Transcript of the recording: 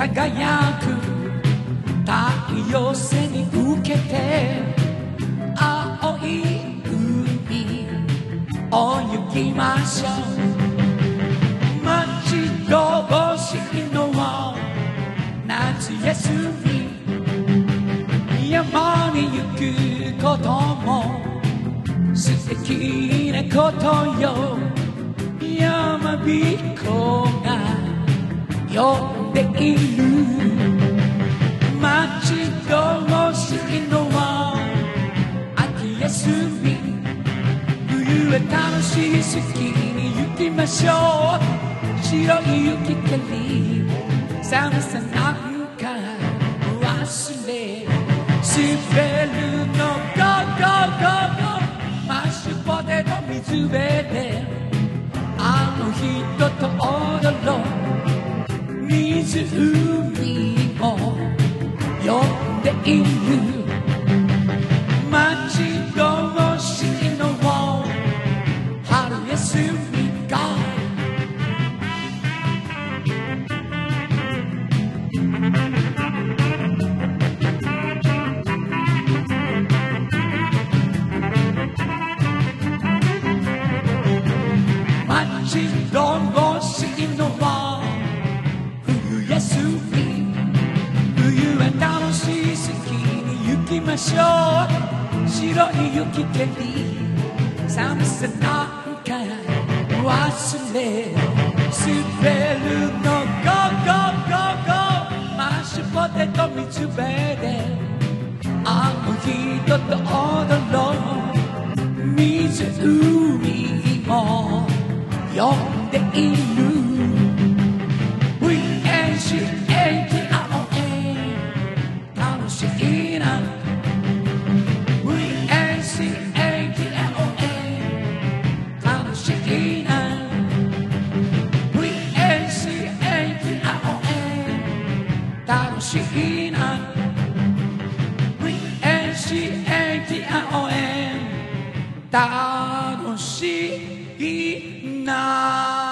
輝く太陽背に受けて青い海を行きましょう。待ち遠しいのは夏休み、山に行くことも素敵なことよ。山彦が呼んでいる。待ち遠しいのは秋休み、冬へ楽しいスキーに行きましょう。白い雪かり寒さなんか忘れ滑るの Go Go Go Go マッシュポテト水辺であの人と踊ろう。湖も呼んでいる。待ち遠しいのは春休みか。待ち遠しいのは冬休み、冬は楽しいスキーに行きましょう。白い雪かり寒さなんか忘れ滑るの Go Go Go Go マッシュポテト水辺であの人と踊ろう。湖も呼んでいる。楽しいな。 VNCATOA 楽しいな。 VNCATOA 楽しいな。 VNCATOA 楽しいな。